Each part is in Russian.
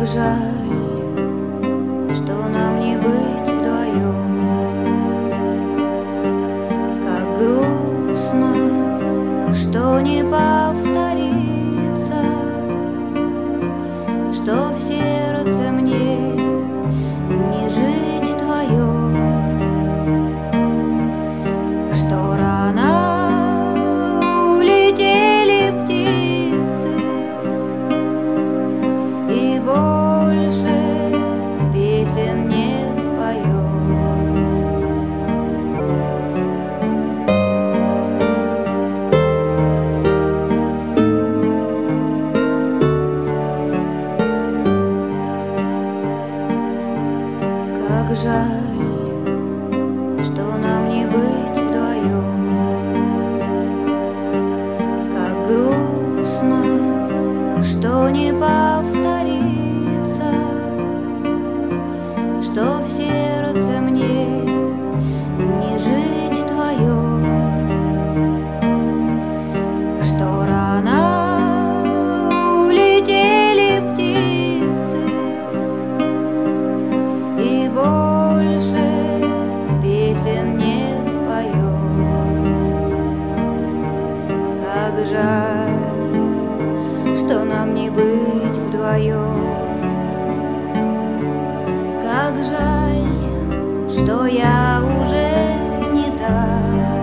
Как жаль, что нам не быть вдвоем. Как грустно, что не повторится, что в сердце мне не жить твоем, что рано улетели птицы и больше песен не споем. Как жаль, что нам не быть вдвоем. Как грустно, что не повторится, что в сердце мне не жить твоем, что рано улетели птицы и больше песен не споем. Как жаль, что нам не быть вдвоем. Как жаль, что я уже не та,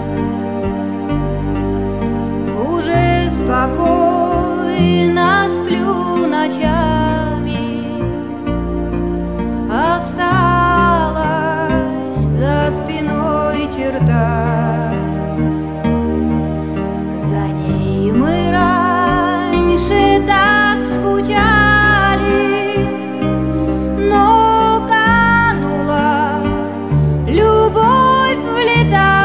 уже спокойно сплю ночами. Осталась за спиной черта, за ней мы раньше так скучали, но канула любовь в лета.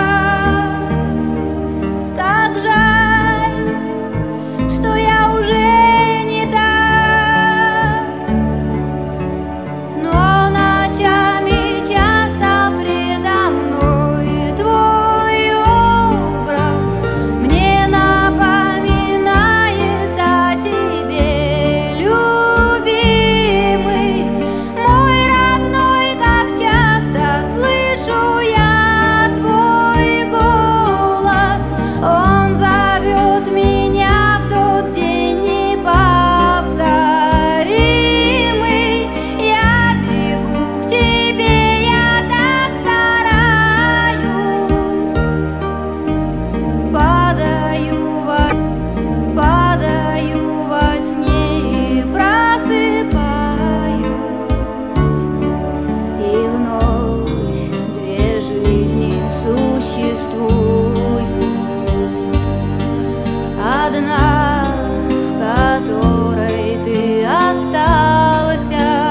Как жаль, что я уже не та, но ночами часто предо мной твой образ мне напоминает о тебе, любимый, мой родной. Как часто слышу я твой голос, он зовет меня в тот день неповторимый. Я бегу к тебе, я так стараюсь, падаю во сне и просыпаюсь, и вновь две жизни существуют. Одна, в которой ты осталась,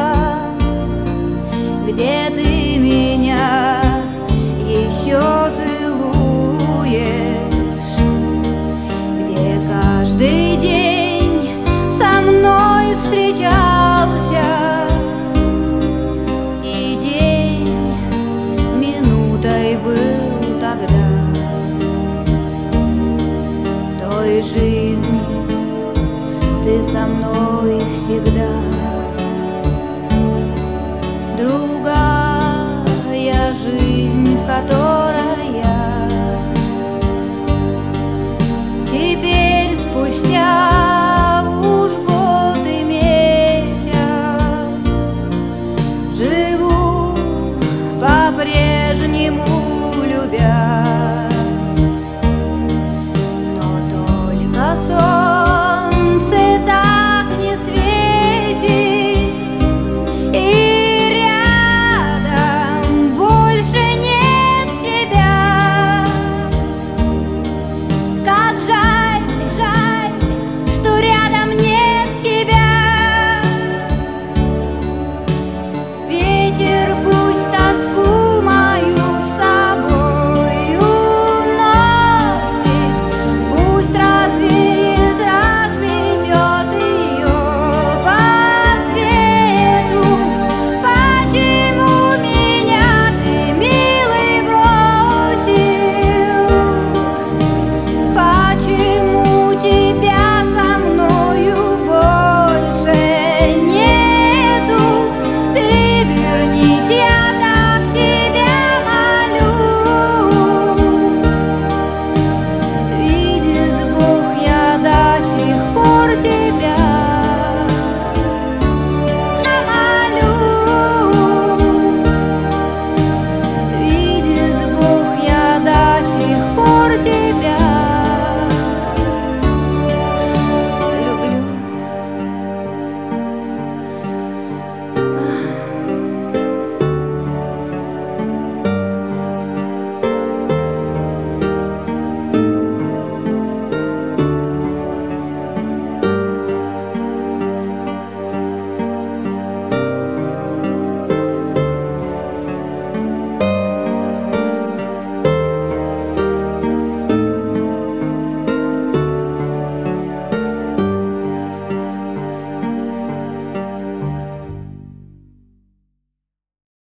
где ты меня еще целуешь, где каждый день со мной встречался, и день минутой был тогда. В той жизни ты со мной всегда. Другая жизнь, в которой